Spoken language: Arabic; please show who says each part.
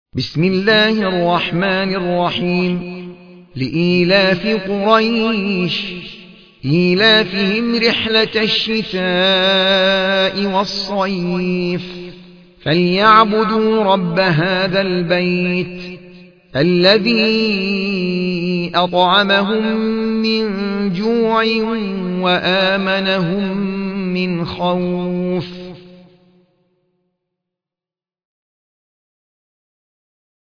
Speaker 1: بسم الله الرحمن الرحيم. لإيلاف قريش إيلافهم رحلة الشتاء والصيف فليعبدوا رب هذا البيت الذي أطعمهم من جوع وآمنهم من خوف.